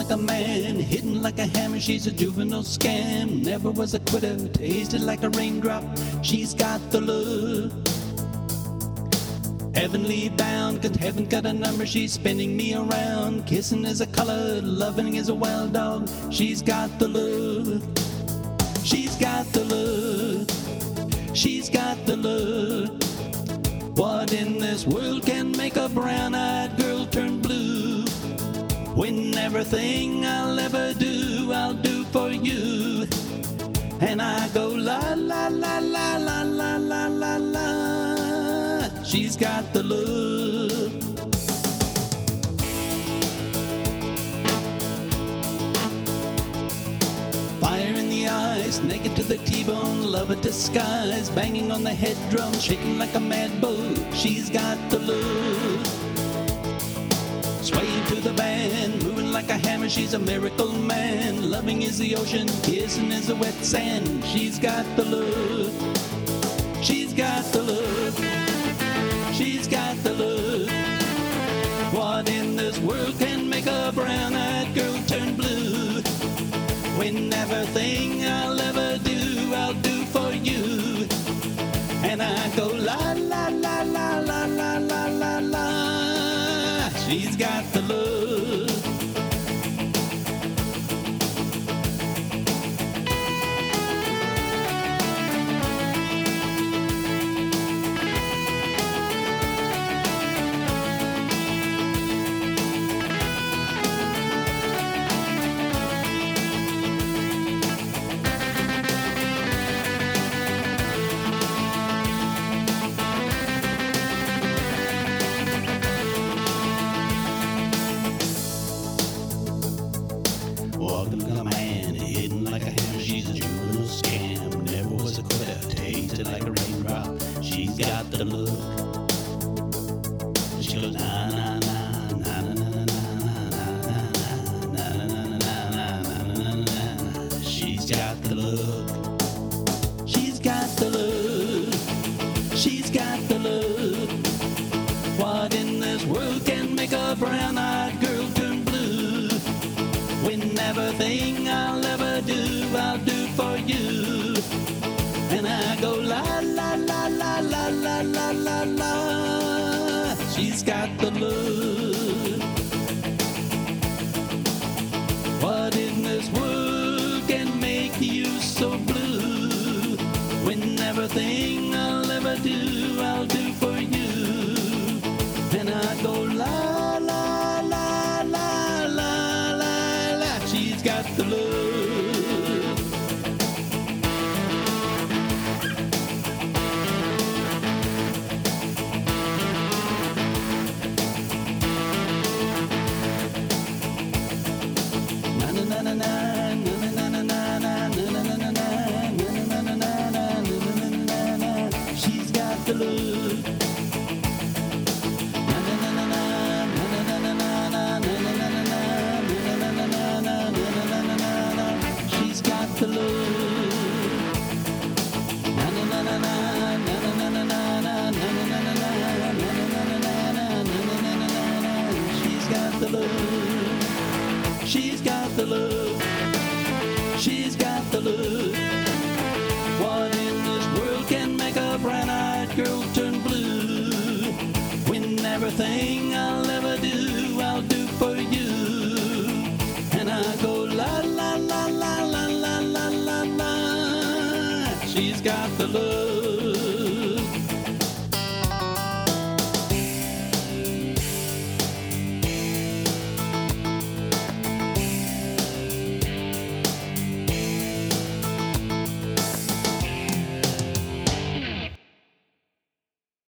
like a man, hidden like a hammer. She's a juvenile scam, never was a quitter, tasted like a raindrop. She's got the look, heavenly bound, 'cause heaven got a number. She's spinning me around, kissing is a color, loving is a wild dog. She's got the look, she's got the look, she's got the look. What in this world can make a brown-eyed girl turn blue? When everything I'll ever do, I'll do for you. And I go la la la la la la la la la. She's got the look. Fire in the eyes, naked to the T-bone, love at disguise, banging on the head drum, shaking like a mad bull. She's got the look. Swaying to the band, moving like a hammer. She's a miracle man. Loving is the ocean, kissing is the wet sand. She's got the look. She's got the look. She's got the look. What in this world can make a brown-eyed girl turn blue? When everything I'll ever do, I'll do for you. And I go la la la la la la la la la. She's got the look. Walking like a man, hidden like a hammer. She's a juvenile scam, never was a quitter, tasted like a raindrop. She's got the look. She goes na na na na na na na na na na na. She's got the look. She's got the look. She's got the look. What in this world can make a brown-eyed girl turn blue? When everything I'll ever do, I'll do for you. And I go la la la la la la la la la. She's got the look. What in this world can make you so blue? When everything I'll ever do, I'll do for you. And I go la la la la la la la. She's got the look. Na na na na na na na na na na na na na na. She's got the look. Na na na na na na na na na na na na. She's got the look. Na na na na na na na na na na na. She's got the look. She's got the look. She's got the look. What in this world can make a brown-eyed girl turn blue? When everything I'll ever do, I'll do for you. And I go la la la la la la la la la. She's got the look.